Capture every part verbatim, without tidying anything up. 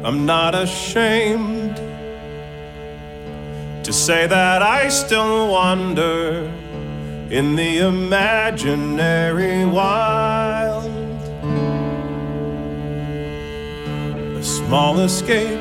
I'm not ashamed to say that I still wander in the imaginary wild. A small escape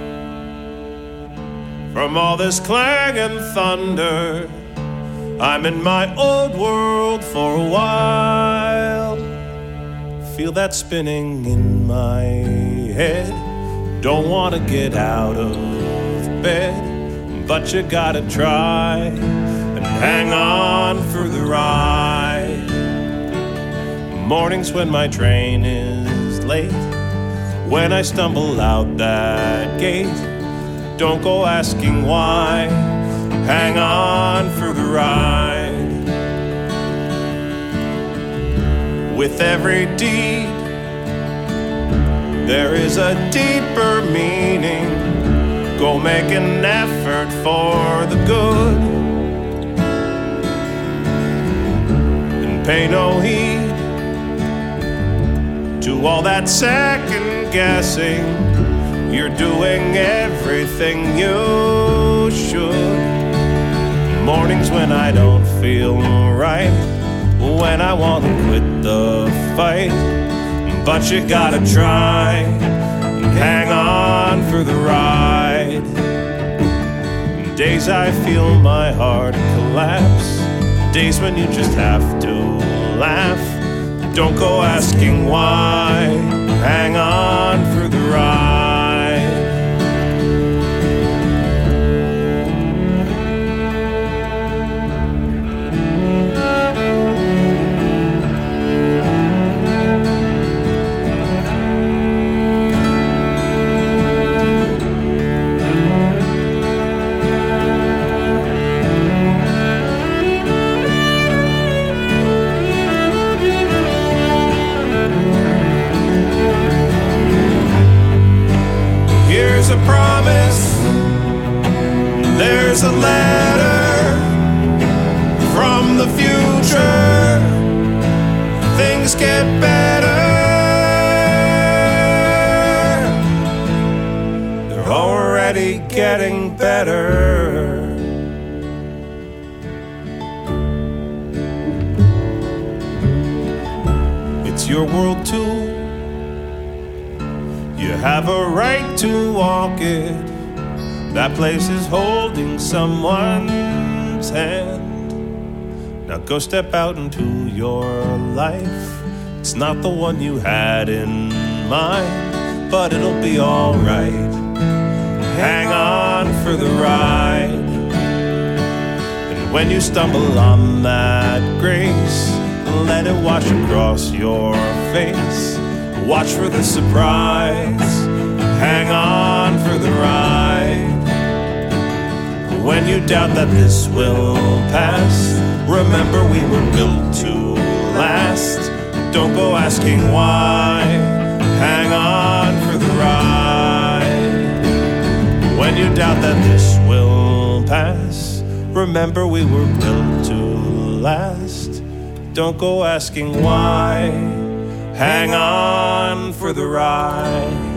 from all this clang and thunder. I'm in my old world for a while. Feel that spinning in my head. Don't wanna get out of bed, but you gotta try and hang on for the ride. Mornings when my train is late, when I stumble out that gate, don't go asking why. Hang on for the ride. With every deed, there is a deeper meaning. Go make an effort for the good, and pay no heed to all that second guessing. You're doing everything you should. Mornings when I don't feel right, when I want to quit the fight, but you gotta try and hang on for the ride. Days I feel my heart collapse, days when you just have to laugh. Don't go asking why. Hang on for the ride. A promise, there's a letter from the future. Things get better, they're already getting better. It's your world too. You have a right to walk it. That place is holding someone's hand. Now go step out into your life. It's not the one you had in mind, but it'll be alright. Hang on for the ride. And when you stumble on that grace, let it wash across your face. Watch for the surprise. Hang on for the ride. When you doubt that this will pass, remember we were built to last. Don't go asking why. Hang on for the ride. When you doubt that this will pass, remember we were built to last. Don't go asking why. Hang on for the ride.